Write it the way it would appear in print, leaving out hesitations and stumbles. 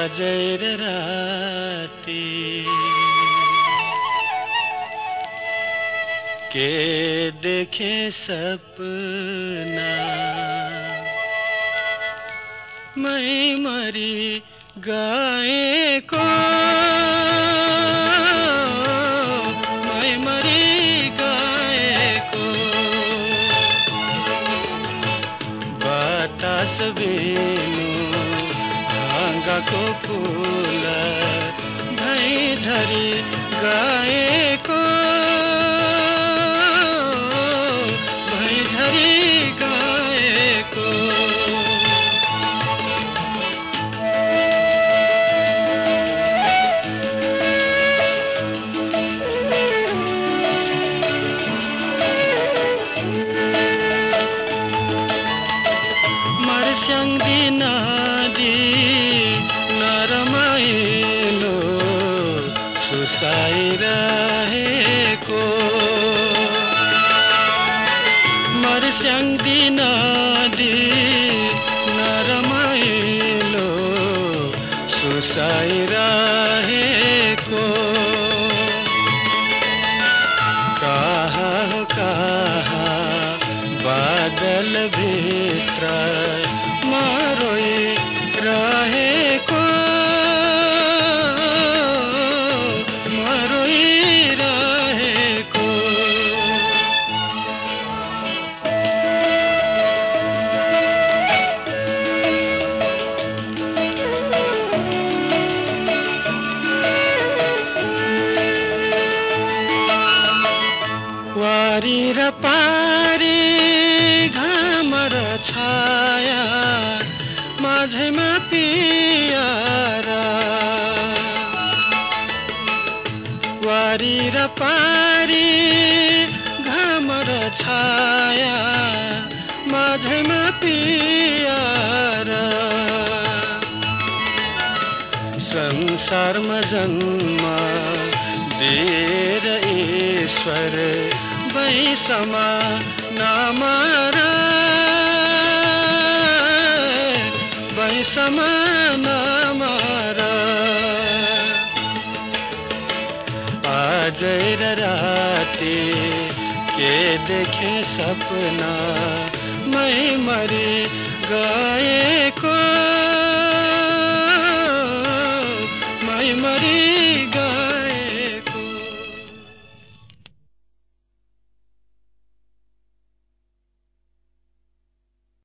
आजै र राती के देखे सपना मै मरी गएको मै मरी गएको बतास बिनु हाँगाको फूल भई झरी गएको भई झरी गएको मर्स्याङ्गी नदी नरमाइलो सुसाइरहेको मर्स्याङ्गी नदी नरमाइलो सुसाइरहेको कहाँ कहाँ बादल भित्र मरोइरहेको मरोइरहेको वारी र पारी घाम र छाया माझैमा पियारा वारी र पारी घाम र छाया माझैमा पियारा संसारमा जन्म दिएर ईश्वर वैसमा नमारा वैसमा नमारा आजै र राती के देखे सपना मै मरी गएको